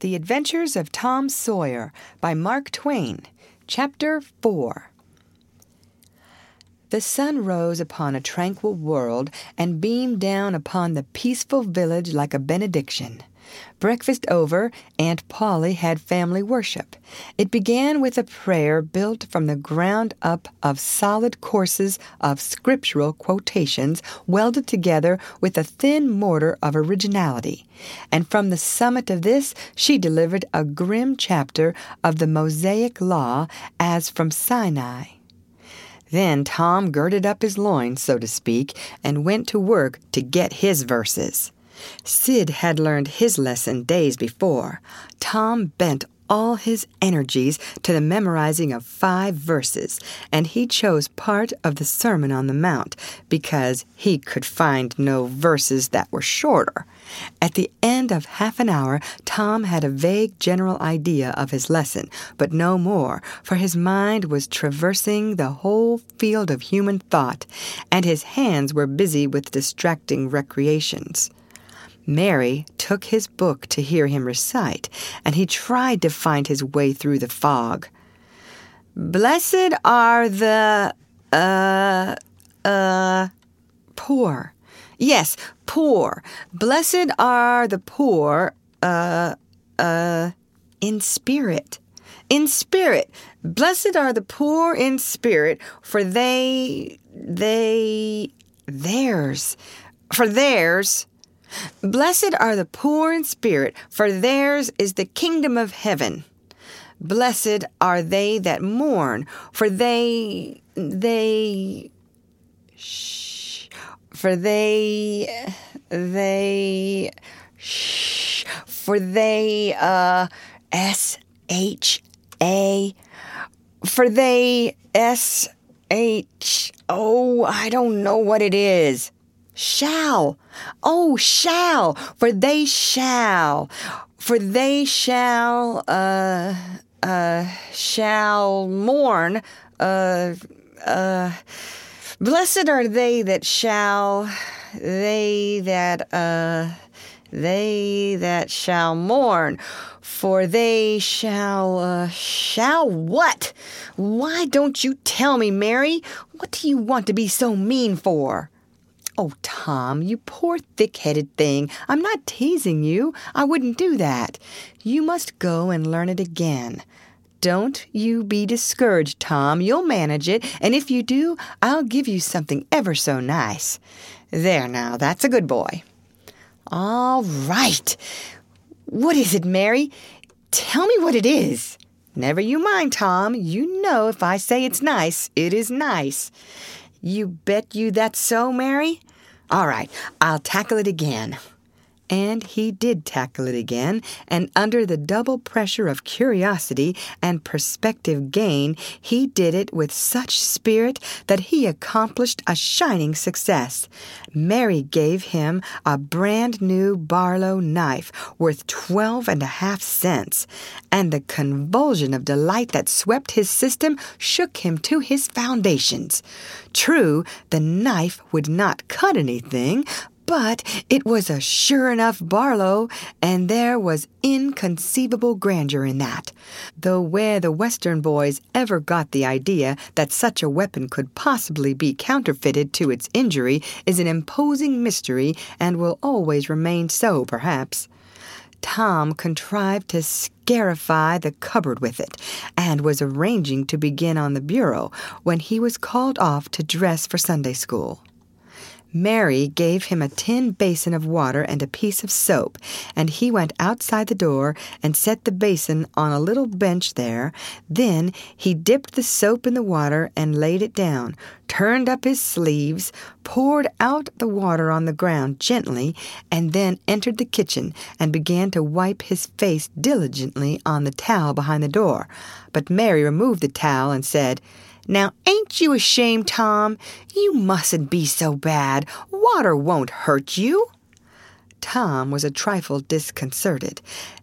The Adventures of Tom Sawyer by Mark Twain. Chapter 4. The sun rose upon a tranquil world and beamed down upon the peaceful village like a benediction. Breakfast over, Aunt Polly had family worship. It began with a prayer built from the ground up of solid courses of scriptural quotations welded together with a thin mortar of originality. And from the summit of this she delivered a grim chapter of the Mosaic Law as from Sinai. Then Tom girded up his loins, so to speak, and went to work to get his verses. Sid had learned his lesson days before. Tom bent all his energies to the memorizing of 5 verses, and he chose part of the Sermon on the Mount because he could find no verses that were shorter. At the end of half an hour, Tom had a vague general idea of his lesson, but no more, for his mind was traversing the whole field of human thought, and his hands were busy with distracting recreations. Mary took his book to hear him recite, and he tried to find his way through the fog. Blessed are the, poor. Yes, poor. Blessed are the poor, in spirit. In spirit. Blessed are the poor in spirit, for theirs. Blessed are the poor in spirit, for theirs is the kingdom of heaven. Blessed are they that mourn, for they I don't know what it is. Shall, for they shall mourn, blessed are they that shall mourn, for they shall what? Why don't you tell me, Mary? What do you want to be so mean for? Oh, Tom, you poor thick-headed thing. I'm not teasing you. I wouldn't do that. You must go and learn it again. Don't you be discouraged, Tom. You'll manage it, and if you do, I'll give you something ever so nice. There now, that's a good boy. All right. What is it, Mary? Tell me what it is. Never you mind, Tom. You know if I say it's nice, it is nice. You bet you that's so, Mary? All right, I'll tackle it again. And he did tackle it again, and under the double pressure of curiosity and prospective gain, he did it with such spirit that he accomplished a shining success. Mary gave him a brand-new Barlow knife worth 12.5 cents, and the convulsion of delight that swept his system shook him to his foundations. True, the knife would not cut anything, but it was a sure enough Barlow, and there was inconceivable grandeur in that. Though where the Western boys ever got the idea that such a weapon could possibly be counterfeited to its injury is an imposing mystery and will always remain so, perhaps. Tom contrived to scarify the cupboard with it, and was arranging to begin on the bureau when he was called off to dress for Sunday school. Mary gave him a tin basin of water and a piece of soap, and he went outside the door and set the basin on a little bench there. Then he dipped the soap in the water and laid it down, turned up his sleeves, poured out the water on the ground gently, and then entered the kitchen and began to wipe his face diligently on the towel behind the door. But Mary removed the towel and said, "Now, ain't you ashamed, Tom? You mustn't be so bad. Water won't hurt you." Tom was a trifle disconcerted.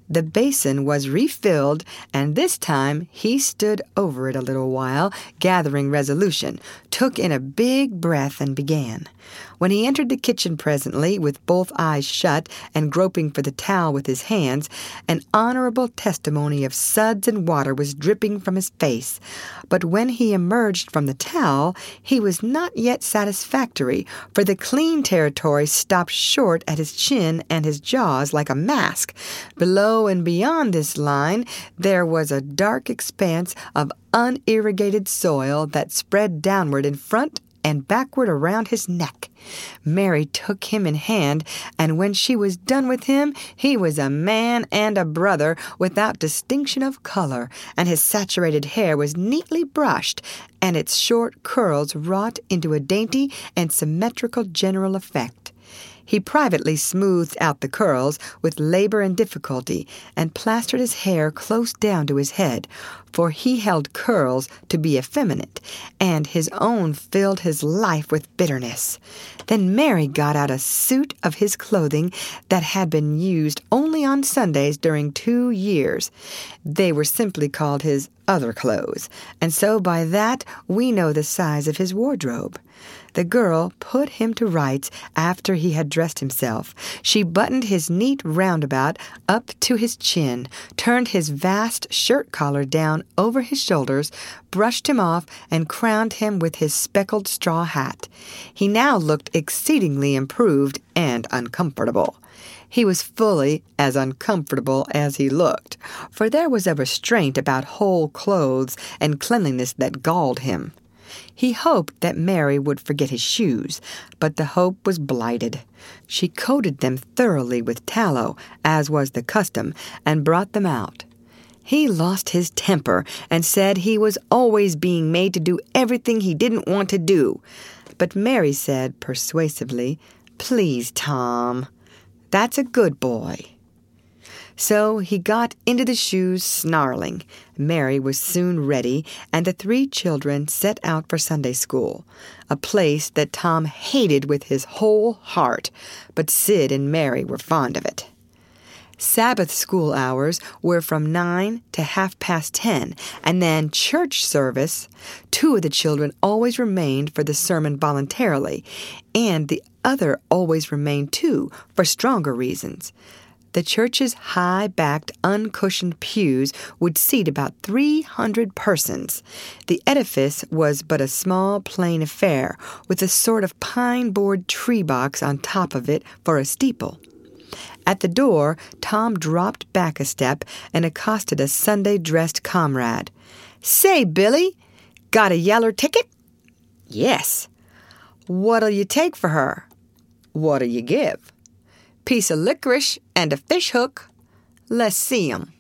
The basin was refilled, and this time he stood over it a little while, gathering resolution, took in a big breath, and began. When he entered the kitchen presently, with both eyes shut and groping for the towel with his hands, an honorable testimony of suds and water was dripping from his face. But when he emerged from the towel, he was not yet satisfactory, for the clean territory stopped short at his chin and his jaws like a mask. Below and beyond this line, there was a dark expanse of unirrigated soil that spread downward in front and backward around his neck. Mary took him in hand, and when she was done with him, he was a man and a brother without distinction of color, and his saturated hair was neatly brushed, and its short curls wrought into a dainty and symmetrical general effect. He privately smoothed out the curls with labor and difficulty, and plastered his hair close down to his head, for he held curls to be effeminate, and his own filled his life with bitterness. Then Mary got out a suit of his clothing that had been used only on Sundays during 2 years. They were simply called his other clothes, and so by that we know the size of his wardrobe. The girl put him to rights after he had dressed himself. She buttoned his neat roundabout up to his chin, turned his vast shirt collar down over his shoulders, brushed him off, and crowned him with his speckled straw hat. He now looked exceedingly improved and uncomfortable. He was fully as uncomfortable as he looked, for there was a restraint about whole clothes and cleanliness that galled him. He hoped that Mary would forget his shoes, but the hope was blighted. She coated them thoroughly with tallow, as was the custom, and brought them out. He lost his temper and said he was always being made to do everything he didn't want to do. But Mary said persuasively, "Please, Tom, that's a good boy." So he got into the shoes snarling. Mary was soon ready, and the 3 children set out for Sunday school, a place that Tom hated with his whole heart, but Sid and Mary were fond of it. Sabbath school hours were from 9 to 10:30, and then church service. 2 of the children always remained for the sermon voluntarily, and the other always remained too, for stronger reasons. The church's high-backed, uncushioned pews would seat about 300 persons. The edifice was but a small, plain affair, with a sort of pine-board tree box on top of it for a steeple. At the door, Tom dropped back a step and accosted a Sunday-dressed comrade. "Say, Billy, got a yeller ticket?" "Yes." "What'll you take for her?" "What'll you give?" "Piece of licorice and a fish hook." "Let's see 'em."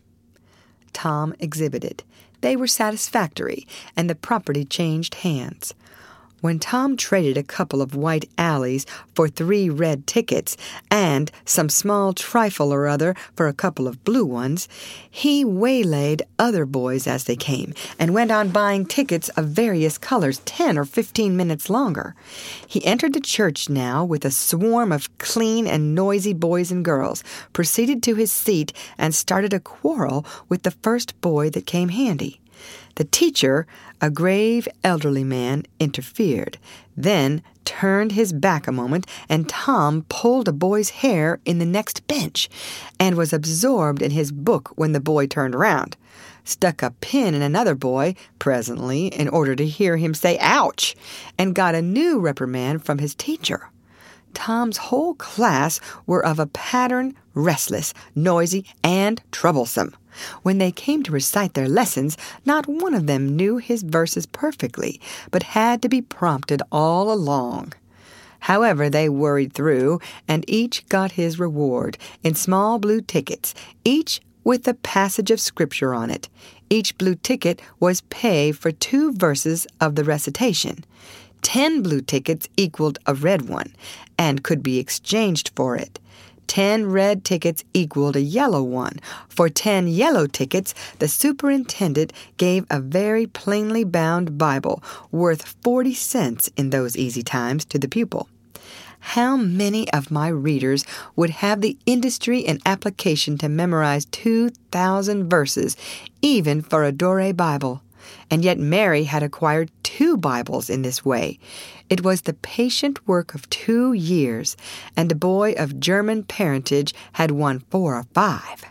Tom exhibited. They were satisfactory, and the property changed hands. When Tom traded a couple of white alleys for 3 red tickets and some small trifle or other for a couple of blue ones, he waylaid other boys as they came and went on buying tickets of various colors 10 or 15 minutes longer. He entered the church now with a swarm of clean and noisy boys and girls, proceeded to his seat, and started a quarrel with the first boy that came handy. The teacher, a grave elderly man, interfered, then turned his back a moment, and Tom pulled a boy's hair in the next bench, and was absorbed in his book when the boy turned round. Stuck a pin in another boy, presently, in order to hear him say "ouch," and got a new reprimand from his teacher. Tom's whole class were of a pattern restless, noisy, and troublesome. When they came to recite their lessons, not one of them knew his verses perfectly, but had to be prompted all along. However, they worried through, and each got his reward in small blue tickets, each with a passage of Scripture on it. Each blue ticket was pay for 2 verses of the recitation. 10 blue tickets equaled a red one, and could be exchanged for it. 10 red tickets equaled a yellow one. For 10 yellow tickets, the superintendent gave a very plainly bound Bible, worth 40 cents in those easy times, to the pupil. how many of my readers would have the industry and application to memorize 2,000 verses, even for a Dore Bible? And yet Mary had acquired 2 Bibles in this way. It was the patient work of 2 years, and a boy of German parentage had won 4 or 5.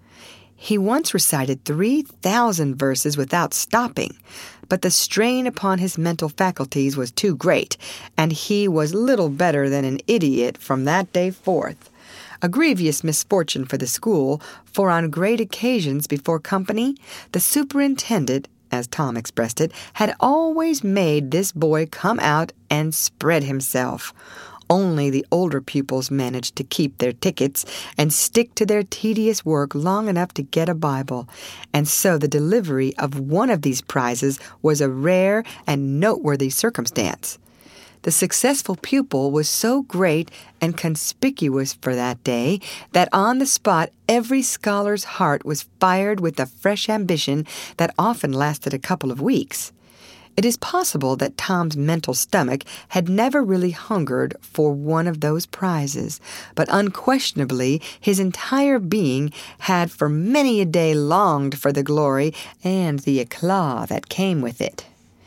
He once recited 3,000 verses without stopping, but the strain upon his mental faculties was too great, and he was little better than an idiot from that day forth. A grievous misfortune for the school, for on great occasions before company, the superintendent, as Tom expressed it, had always made this boy come out and spread himself. Only the older pupils managed to keep their tickets and stick to their tedious work long enough to get a Bible, and so the delivery of one of these prizes was a rare and noteworthy circumstance. The successful pupil was so great and conspicuous for that day that on the spot every scholar's heart was fired with a fresh ambition that often lasted a couple of weeks. It is possible that Tom's mental stomach had never really hungered for one of those prizes, but unquestionably his entire being had for many a day longed for the glory and the eclat that came with it.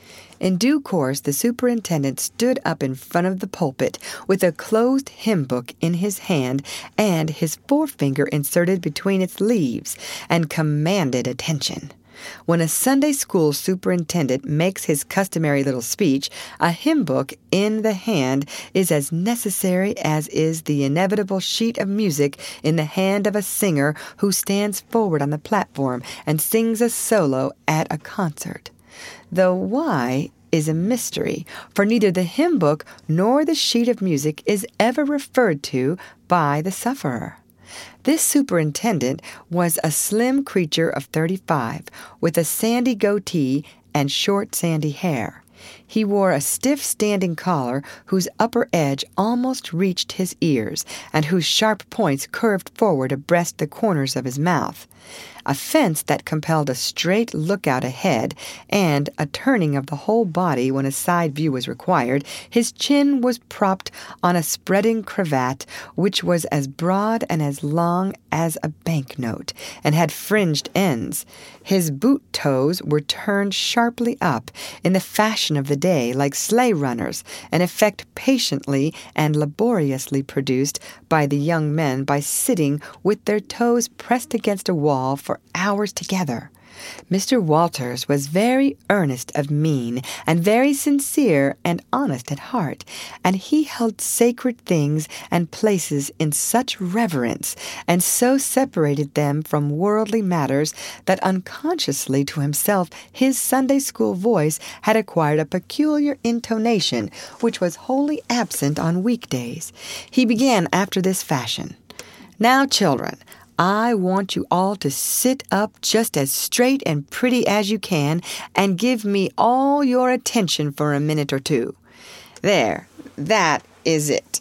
In due course, the superintendent stood up in front of the pulpit with a closed hymn book in his hand and his forefinger inserted between its leaves, and commanded attention. When a Sunday school superintendent makes his customary little speech, a hymn book in the hand is as necessary as is the inevitable sheet of music in the hand of a singer who stands forward on the platform and sings a solo at a concert. Though why is a mystery, for neither the hymn book nor the sheet of music is ever referred to by the sufferer. This superintendent was a slim creature of 35, with a sandy goatee and short sandy hair. He wore a stiff standing collar whose upper edge almost reached his ears, and whose sharp points curved forward abreast the corners of his mouth. A fence that compelled a straight lookout ahead, and a turning of the whole body when a side view was required, his chin was propped on a spreading cravat which was as broad and as long as a banknote, and had fringed ends. His boot toes were turned sharply up, in the fashion of the day, like sleigh runners, an effect patiently and laboriously produced by the young men by sitting with their toes pressed against a wall for hours together. Mr. Walters was very earnest of mien, and very sincere and honest at heart, and he held sacred things and places in such reverence, and so separated them from worldly matters, that unconsciously to himself his Sunday school voice had acquired a peculiar intonation which was wholly absent on weekdays. He began after this fashion: "Now, children, I want you all to sit up just as straight and pretty as you can and give me all your attention for a minute or two. There, that is it.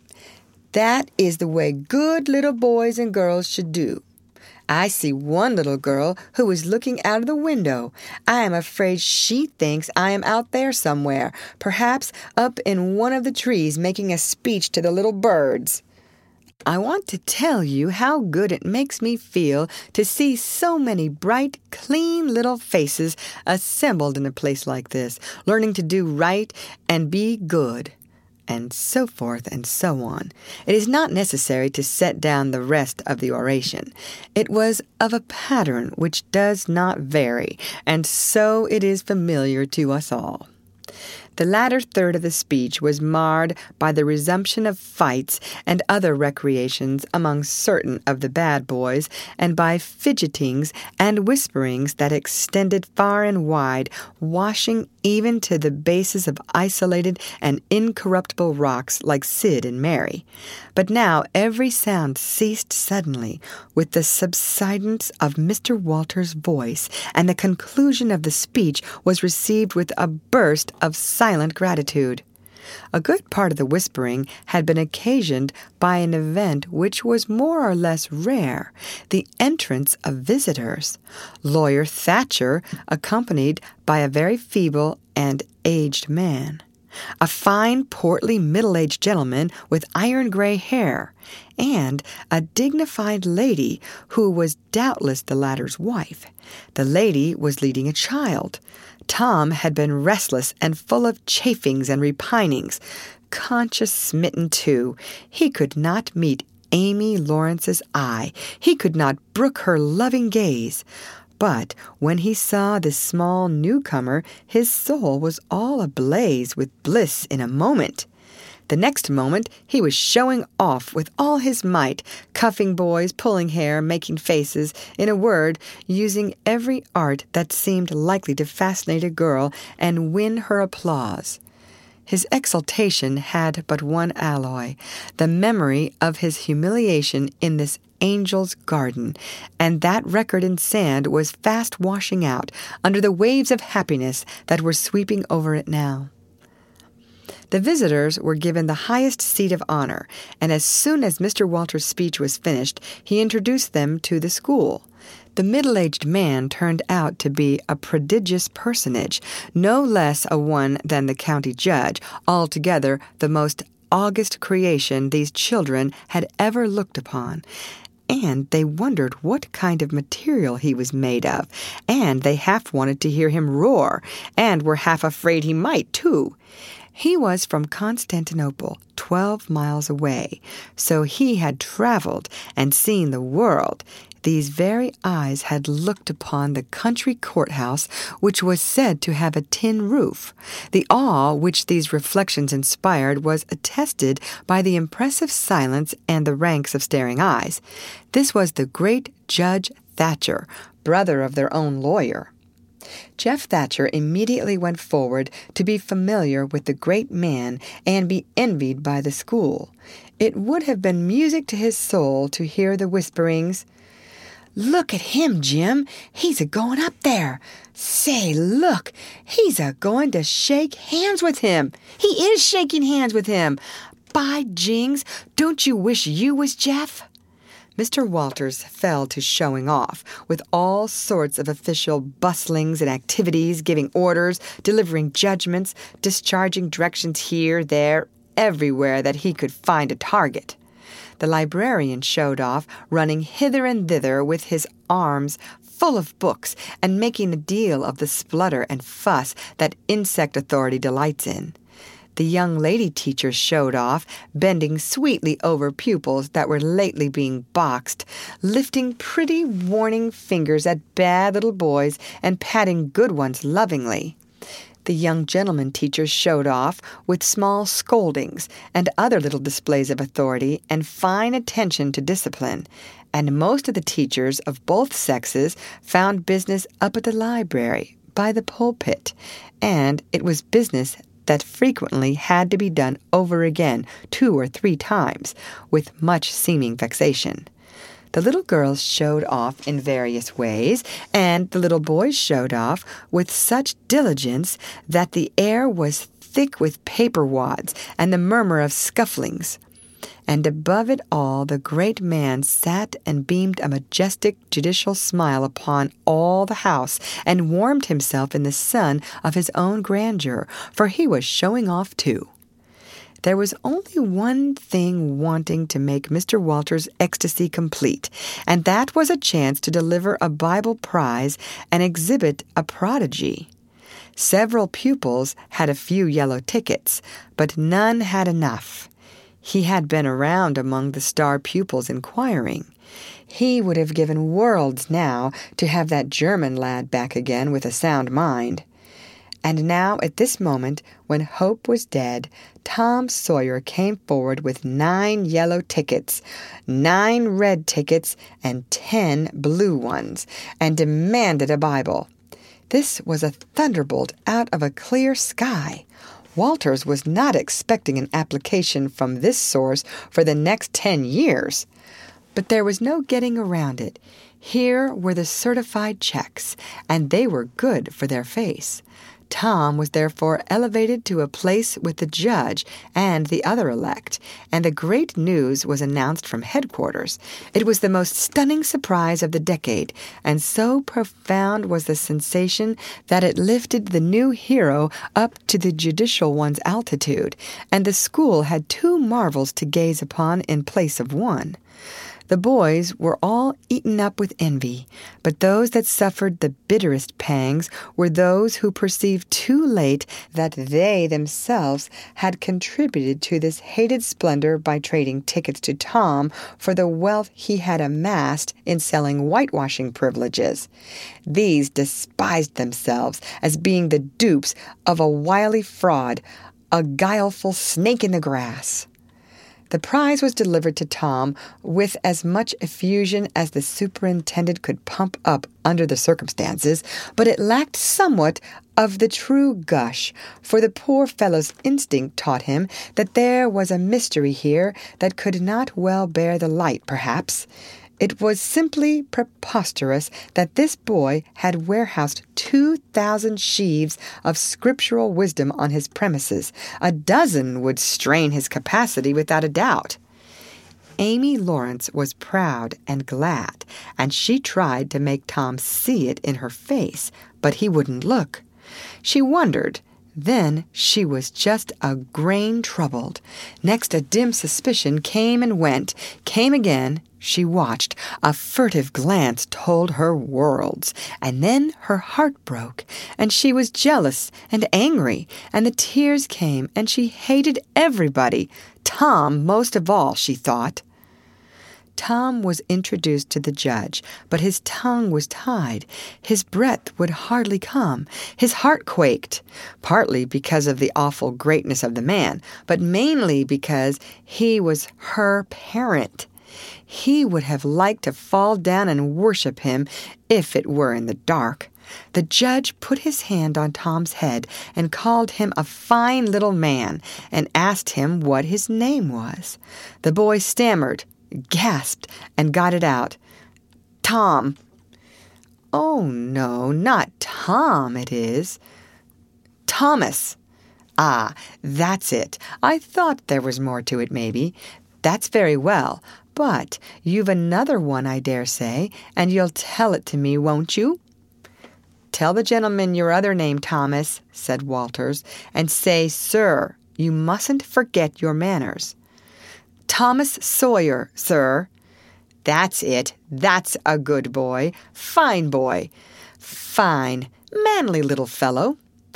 That is the way good little boys and girls should do. I see one little girl who is looking out of the window. I am afraid she thinks I am out there somewhere, perhaps up in one of the trees making a speech to the little birds. I want to tell you how good it makes me feel to see so many bright, clean little faces assembled in a place like this, learning to do right and be good," and so forth and so on. It is not necessary to set down the rest of the oration. It was of a pattern which does not vary, and so it is familiar to us all. The latter third of the speech was marred by the resumption of fights and other recreations among certain of the bad boys, and by fidgetings and whisperings that extended far and wide, washing even to the bases of isolated and incorruptible rocks like Sid and Mary. But now every sound ceased suddenly with the subsidence of Mr. Walters' voice, and the conclusion of the speech was received with a burst of silent gratitude. A good part of the whispering had been occasioned by an event which was more or less rare, the entrance of visitors. Lawyer Thatcher, accompanied by a very feeble and aged man. a fine, portly, middle-aged gentleman with iron-gray hair, and a dignified lady who was doubtless the latter's wife. The lady was leading a child. Tom had been restless and full of chafings and repinings. Conscience-smitten, too, he could not meet Amy Lawrence's eye. He could not brook her loving gaze. But when he saw this small newcomer, his soul was all ablaze with bliss in a moment. The next moment he was showing off with all his might, cuffing boys, pulling hair, making faces, in a word, using every art that seemed likely to fascinate a girl and win her applause. His exultation had but one alloy, the memory of his humiliation in this angel's garden, and that record in sand was fast washing out under the waves of happiness that were sweeping over it now. The visitors were given the highest seat of honor, and as soon as Mr. Walters' speech was finished, he introduced them to the school. The middle-aged man turned out to be a prodigious personage, no less a one than the county judge, altogether the most august creation these children had ever looked upon. And they wondered what kind of material he was made of, and they half wanted to hear him roar, and were half afraid he might, too. He was from Constantinople, 12 miles away, so he had traveled and seen the world. These very eyes had looked upon the country courthouse, which was said to have a tin roof. The awe which these reflections inspired was attested by the impressive silence and the ranks of staring eyes. This was the great Judge Thatcher, brother of their own lawyer. Jeff Thatcher immediately went forward to be familiar with the great man and be envied by the school. It would have been music to his soul to hear the whisperings, "Look at him, Jim. He's a-going up there. Say, look, he's a-going to shake hands with him. He is shaking hands with him. By jings, don't you wish you was Jeff?" Mr. Walters fell to showing off, with all sorts of official bustlings and activities, giving orders, delivering judgments, discharging directions here, there, everywhere that he could find a target. The librarian showed off, running hither and thither with his arms full of books and making a deal of the splutter and fuss that insect authority delights in. The young lady teachers showed off, bending sweetly over pupils that were lately being boxed, lifting pretty warning fingers at bad little boys and patting good ones lovingly. The young gentlemen teachers showed off with small scoldings and other little displays of authority and fine attention to discipline, and most of the teachers of both sexes found business up at the library, by the pulpit, and it was business that frequently had to be done over again 2 or 3 times, with much seeming vexation. The little girls showed off in various ways, and the little boys showed off with such diligence that the air was thick with paper wads and the murmur of scufflings. And above it all the great man sat and beamed a majestic judicial smile upon all the house, and warmed himself in the sun of his own grandeur, for he was showing off too. There was only one thing wanting to make Mr. Walters' ecstasy complete, and that was a chance to deliver a Bible prize and exhibit a prodigy. Several pupils had a few yellow tickets, but none had enough. He had been around among the star pupils inquiring. He would have given worlds now to have that German lad back again with a sound mind. And now, at this moment, when hope was dead, Tom Sawyer came forward with 9 yellow tickets, 9 red tickets, and 10 blue ones, and demanded a Bible. This was a thunderbolt out of a clear sky. Walters was not expecting an application from this source for the next 10 years. But there was no getting around it. Here were the certified checks, and they were good for their face. Tom was therefore elevated to a place with the judge and the other elect, and the great news was announced from headquarters. It was the most stunning surprise of the decade, and so profound was the sensation that it lifted the new hero up to the judicial one's altitude, and the school had two marvels to gaze upon in place of one. The boys were all eaten up with envy, but those that suffered the bitterest pangs were those who perceived too late that they themselves had contributed to this hated splendor by trading tickets to Tom for the wealth he had amassed in selling whitewashing privileges. These despised themselves as being the dupes of a wily fraud, a guileful snake in the grass. The prize was delivered to Tom with as much effusion as the superintendent could pump up under the circumstances, but it lacked somewhat of the true gush, for the poor fellow's instinct taught him that there was a mystery here that could not well bear the light, perhaps. It was simply preposterous that this boy had warehoused 2,000 sheaves of scriptural wisdom on his premises. A dozen would strain his capacity without a doubt. Amy Lawrence was proud and glad, and she tried to make Tom see it in her face, but he wouldn't look. She wondered. Then she was just a grain troubled. Next a dim suspicion came and went, came again. She watched. A furtive glance told her worlds. And then her heart broke, and she was jealous and angry, and the tears came, and she hated everybody. Tom most of all, she thought. Tom was introduced to the judge, but his tongue was tied. His breath would hardly come. His heart quaked, partly because of the awful greatness of the man, but mainly because he was her parent. He would have liked to fall down and worship him if it were in the dark. The judge put his hand on Tom's head and called him a fine little man and asked him what his name was. The boy stammered, gasped, and got it out. Tom. Oh, no, not Tom, it is. Thomas. Ah, that's it. I thought there was more to it, maybe. That's very well. But you've another one, I dare say, and you'll tell it to me, won't you? Tell the gentleman your other name, Thomas, said Walters, and say, sir. You mustn't forget your manners. Thomas Sawyer, sir. That's it. That's a good boy. Fine boy. Fine, manly little fellow.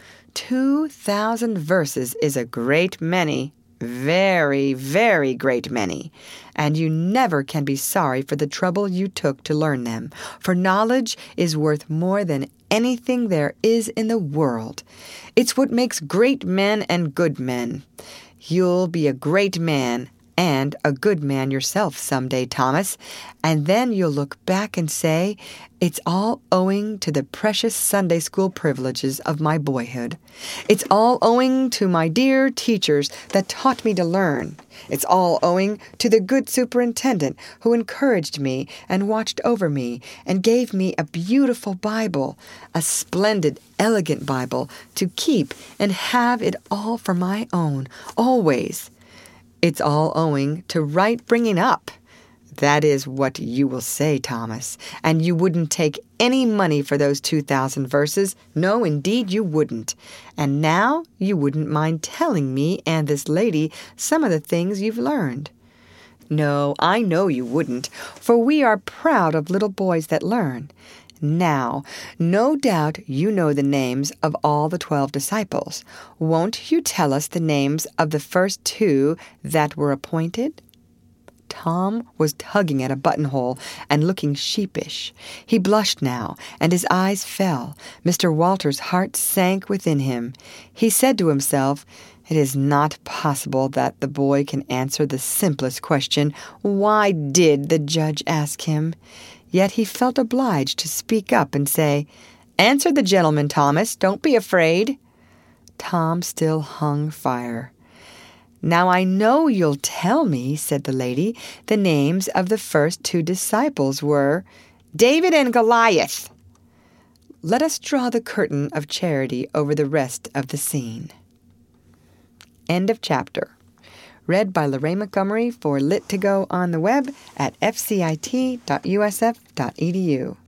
2,000 verses is a great many. Very, very great many. And you never can be sorry for the trouble you took to learn them, for knowledge is worth more than anything there is in the world. It's what makes great men and good men. You'll be a great man and a good man yourself some day, Thomas, and then you'll look back and say, it's all owing to the precious Sunday school privileges of my boyhood. It's all owing to my dear teachers that taught me to learn. It's all owing to the good superintendent who encouraged me and watched over me and gave me a beautiful Bible, a splendid, elegant Bible to keep and have it all for my own, always. It's all owing to right bringing up. That is what you will say, Thomas, and you wouldn't take any money for those 2,000 verses. No, indeed you wouldn't. And now you wouldn't mind telling me and this lady some of the things you've learned. No, I know you wouldn't, for we are proud of little boys that learn. Now, no doubt you know the names of all the 12 disciples. Won't you tell us the names of the first 2 that were appointed? Tom was tugging at a buttonhole and looking sheepish. He blushed now, and his eyes fell. Mr. Walters' heart sank within him. He said to himself, it is not possible that the boy can answer the simplest question. Why did the judge ask him? Yet he felt obliged to speak up and say, answer the gentleman, Thomas. Don't be afraid. Tom still hung fire. Now I know you'll tell me, said the lady, the names of the first 2 disciples were David and Goliath. let us draw the curtain of charity over the rest of the scene. End of chapter. Read by Lorraine Montgomery for Lit2Go on the web at fcit.usf.edu.